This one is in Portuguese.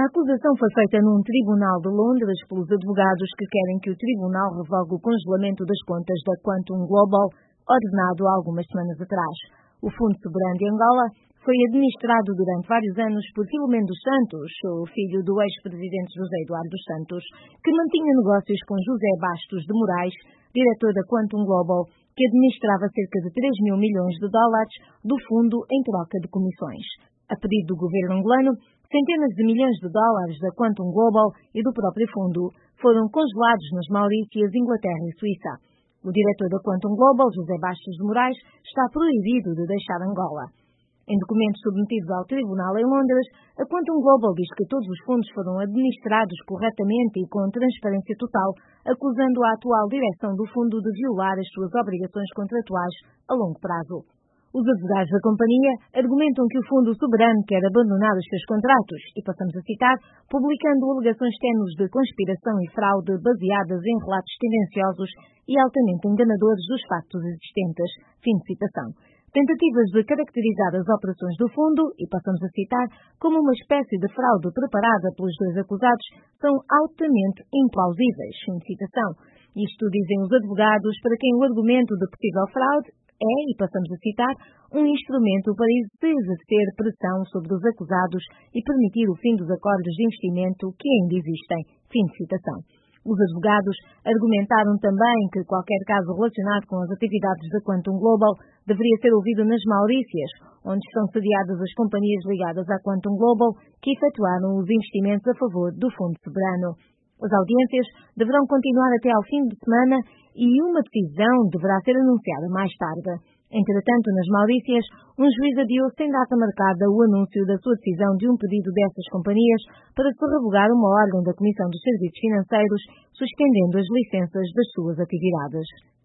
acusação foi feita num tribunal de Londres pelos advogados que querem que o tribunal revogue o congelamento das contas da Quantum Global, ordenado há algumas semanas atrás. O Fundo Soberano de Angola foi administrado durante vários anos por Filomeno dos Santos, o filho do ex-presidente José Eduardo dos Santos, que mantinha negócios com José Bastos de Moraes, diretor da Quantum Global, que administrava cerca de 3 mil milhões de dólares do fundo em troca de comissões. A pedido do governo angolano, centenas de milhões de dólares da Quantum Global e do próprio fundo foram congelados nas Maurícias, Inglaterra e Suíça. O diretor da Quantum Global, José Bastos de Moraes, está proibido de deixar Angola. Em documentos submetidos ao tribunal em Londres, a Quantum Global diz que todos os fundos foram administrados corretamente e com transparência total, acusando a atual direção do fundo de violar as suas obrigações contratuais a longo prazo. Os advogados da companhia argumentam que o Fundo Soberano quer abandonar os seus contratos e, passamos a citar, publicando alegações ténues de conspiração e fraude baseadas em relatos tendenciosos e altamente enganadores dos factos existentes. Fim de citação. Tentativas de caracterizar as operações do fundo, e passamos a citar, como uma espécie de fraude preparada pelos dois acusados, são altamente implausíveis. Fim de citação. Isto dizem os advogados, para quem o argumento de possível fraude é, e passamos a citar, um instrumento para exercer pressão sobre os acusados e permitir o fim dos acordos de investimento que ainda existem. Fim de citação. Os advogados argumentaram também que qualquer caso relacionado com as atividades da Quantum Global deveria ser ouvido nas Maurícias, onde estão sediadas as companhias ligadas à Quantum Global que efetuaram os investimentos a favor do Fundo Soberano. As audiências deverão continuar até ao fim de semana e uma decisão deverá ser anunciada mais tarde. Entretanto, nas Maurícias, um juiz adiou sem data marcada o anúncio da sua decisão de um pedido dessas companhias para se revogar uma ordem da Comissão dos Serviços Financeiros, suspendendo as licenças das suas atividades.